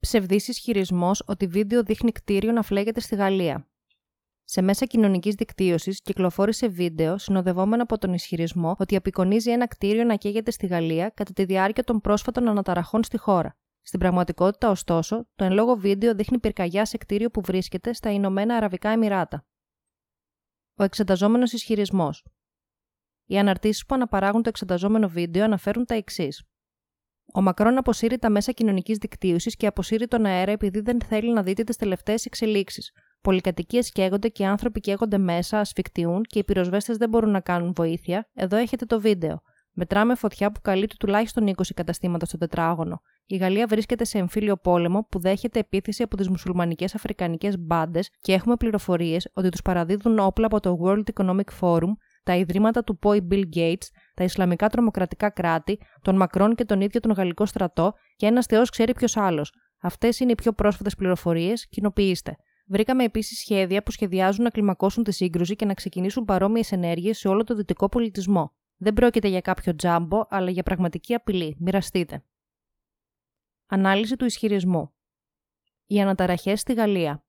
Ψευδής ισχυρισμός ότι βίντεο δείχνει κτίριο να φλέγεται στη Γαλλία. Σε μέσα κοινωνικής δικτύωσης κυκλοφόρησε βίντεο συνοδευόμενο από τον ισχυρισμό ότι απεικονίζει ένα κτίριο να καίγεται στη Γαλλία κατά τη διάρκεια των πρόσφατων αναταραχών στη χώρα. Στην πραγματικότητα, ωστόσο, το εν λόγω βίντεο δείχνει πυρκαγιά σε κτίριο που βρίσκεται στα Ηνωμένα Αραβικά Εμιράτα. Ο εξεταζόμενος ισχυρισμός. Οι αναρτήσεις που αναπαράγουν το εξεταζόμενο βίντεο αναφέρουν τα εξής. Ο Μακρόν αποσύρει τα μέσα κοινωνικής δικτύωσης και αποσύρει τον αέρα επειδή δεν θέλει να δείτε τις τελευταίες εξελίξεις. Πολυκατοικίες καίγονται και οι άνθρωποι καίγονται μέσα, ασφικτιούν και οι πυροσβέστες δεν μπορούν να κάνουν βοήθεια. Εδώ έχετε το βίντεο. Μετράμε φωτιά που καλύπτει τουλάχιστον 20 καταστήματα στο τετράγωνο. Η Γαλλία βρίσκεται σε εμφύλιο πόλεμο που δέχεται επίθεση από τις μουσουλμανικές αφρικανικές μπάντες και έχουμε πληροφορίες ότι τους παραδίδουν όπλα από το World Economic Forum, τα ιδρύματα του ΠΟΗ Bill Gates, τα Ισλαμικά τρομοκρατικά κράτη, τον Μακρόν και τον ίδιο τον Γαλλικό στρατό και ένας θεός ξέρει ποιος άλλος. Αυτές είναι οι πιο πρόσφατες πληροφορίες, κοινοποιήστε. Βρήκαμε επίσης σχέδια που σχεδιάζουν να κλιμακώσουν τη σύγκρουση και να ξεκινήσουν παρόμοιες ενέργειες σε όλο το δυτικό πολιτισμό. Δεν πρόκειται για κάποιο τζάμπο, αλλά για πραγματική απειλή. Μοιραστείτε. Ανάλυση του ισχυρισμού. Οι αναταραχές στη Γαλλία.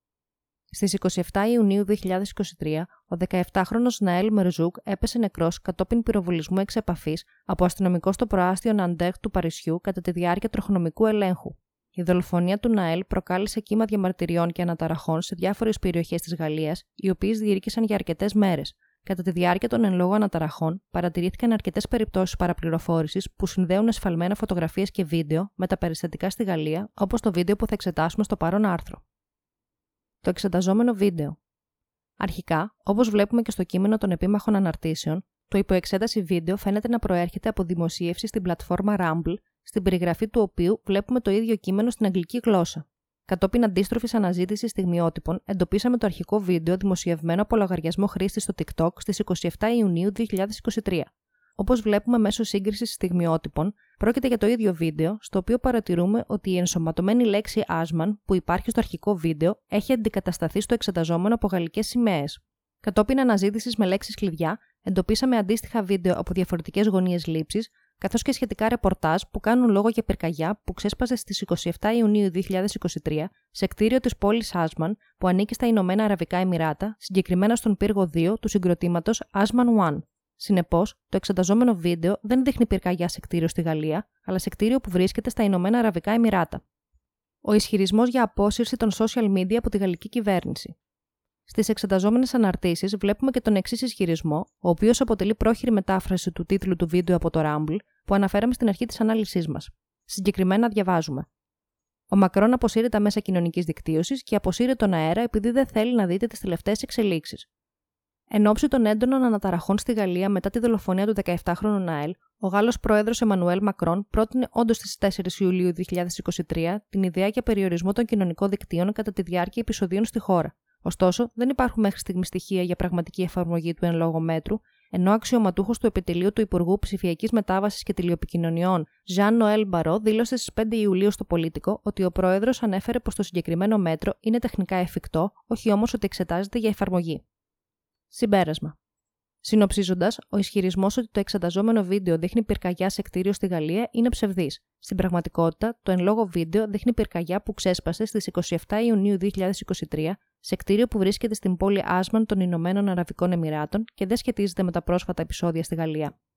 Στις 27 Ιουνίου 2023, ο 17χρονος Ναέλ Μερζούκ έπεσε νεκρός κατόπιν πυροβολισμού εξ επαφής από αστυνομικό στο προάστιο Ναντέχ του Παρισιού κατά τη διάρκεια τροχονομικού ελέγχου. Η δολοφονία του Ναέλ προκάλεσε κύμα διαμαρτυριών και αναταραχών σε διάφορες περιοχές της Γαλλίας, οι οποίες διήρκησαν για αρκετές μέρες. Κατά τη διάρκεια των εν λόγω αναταραχών, παρατηρήθηκαν αρκετές περιπτώσεις παραπληροφόρησης που συνδέουν εσφαλμένα φωτογραφίες και βίντεο με τα περιστατικά στη Γαλλία, όπως το βίντεο που θα εξετάσουμε στο παρόν άρθρο. Το εξεταζόμενο βίντεο. Αρχικά, όπως βλέπουμε και στο κείμενο των επίμαχων αναρτήσεων, το υποεξέταση βίντεο φαίνεται να προέρχεται από δημοσίευση στην πλατφόρμα Rumble, στην περιγραφή του οποίου βλέπουμε το ίδιο κείμενο στην αγγλική γλώσσα. Κατόπιν αντίστροφης αναζήτησης στιγμιότυπων, εντοπίσαμε το αρχικό βίντεο δημοσιευμένο από λογαριασμό χρήστη στο TikTok στις 27 Ιουνίου 2023. Όπως βλέπουμε μέσω σύγκρισης στιγμιότυπων, πρόκειται για το ίδιο βίντεο, στο οποίο παρατηρούμε ότι η ενσωματωμένη λέξη Asman που υπάρχει στο αρχικό βίντεο έχει αντικατασταθεί στο εξεταζόμενο από γαλλικές σημαίες. Κατόπιν αναζήτησης με λέξεις κλειδιά, εντοπίσαμε αντίστοιχα βίντεο από διαφορετικές γωνίες λήψης, καθώς και σχετικά ρεπορτάζ που κάνουν λόγο για πυρκαγιά που ξέσπασε στις 27 Ιουνίου 2023 σε κτίριο της πόλης Asman που ανήκει στα Ηνωμένα Αραβικά Εμιράτα, συγκεκριμένα στον πύργο 2 του συγκροτήματος Asman One. Συνεπώς, το εξεταζόμενο βίντεο δεν δείχνει πυρκαγιά σε κτίριο στη Γαλλία, αλλά σε κτίριο που βρίσκεται στα Ηνωμένα Αραβικά Εμιράτα. Ο ισχυρισμός για απόσυρση των social media από τη γαλλική κυβέρνηση. Στις εξεταζόμενες αναρτήσεις βλέπουμε και τον εξής ισχυρισμό, ο οποίος αποτελεί πρόχειρη μετάφραση του τίτλου του βίντεο από το Rumble, που αναφέραμε στην αρχή της ανάλυσής μας. Συγκεκριμένα διαβάζουμε. Ο Μακρόν αποσύρει τα μέσα κοινωνικής δικτύωσης και αποσύρει τον αέρα επειδή δεν θέλει να δείτε τις τελευταίες εξελίξεις. Εν ώψη των έντονων αναταραχών στη Γαλλία μετά τη δολοφονία του 17χρονου Ναέλ, ο Γάλλος πρόεδρος Εμμανουέλ Μακρόν πρότεινε όντως στις 4 Ιουλίου 2023 την ιδέα για περιορισμό των κοινωνικών δικτύων κατά τη διάρκεια επεισοδίων στη χώρα. Ωστόσο, δεν υπάρχουν μέχρι στιγμή στοιχεία για πραγματική εφαρμογή του εν λόγω μέτρου, ενώ αξιωματούχος του επιτελείου του Υπουργού Ψηφιακής Μετάβασης και Τηλεοπικοινωνιών, Ζαν Νοέλ Μπαρό, δήλωσε στις 5 Ιουλίου στο Πολίτικο ότι ο πρόεδρος ανέφερε πως το συγκεκριμένο μέτρο είναι τεχνικά εφικτό, όχι όμως ότι εξετάζεται για εφαρμογή. Συμπέρασμα. Συνοψίζοντας, ο ισχυρισμός ότι το εξεταζόμενο βίντεο δείχνει πυρκαγιά σε κτίριο στη Γαλλία είναι ψευδής. Στην πραγματικότητα, το εν λόγω βίντεο δείχνει πυρκαγιά που ξέσπασε στις 27 Ιουνίου 2023 σε κτίριο που βρίσκεται στην πόλη Asman των Ηνωμένων Αραβικών Εμιράτων και δεν σχετίζεται με τα πρόσφατα επεισόδια στη Γαλλία.